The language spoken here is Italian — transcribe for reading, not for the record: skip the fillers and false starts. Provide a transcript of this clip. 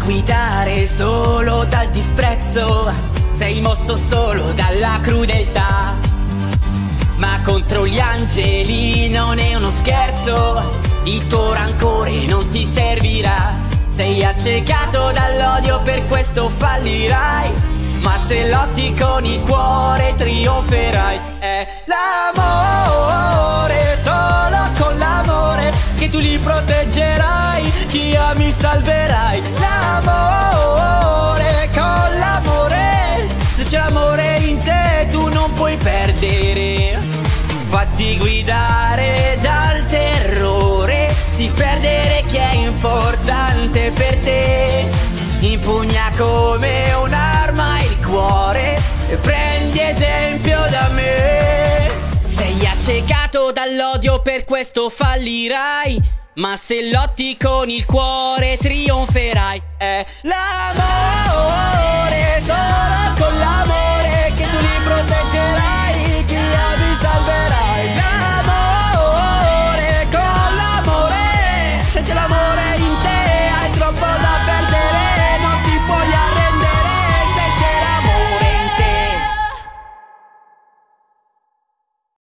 guidare solo dal disprezzo, sei mosso solo dalla crudeltà. Ma contro gli angeli non è uno scherzo, il tuo rancore non ti servirà. Sei accecato dall'odio, per questo fallirai, ma se lotti con il cuore trionferai. È l'amore, solo con l'amore, che tu li proteggerai, chi ami salverai. L'amore, con l'amore, se c'è amore in te tu non puoi perdere. Fatti guidare dal terrore di perdere chi è importante per te. Impugna come un'arma il cuore e prendi esempio da me. Sei accecato dall'odio, per questo fallirai, ma se lotti con il cuore trionferai. È l'amore.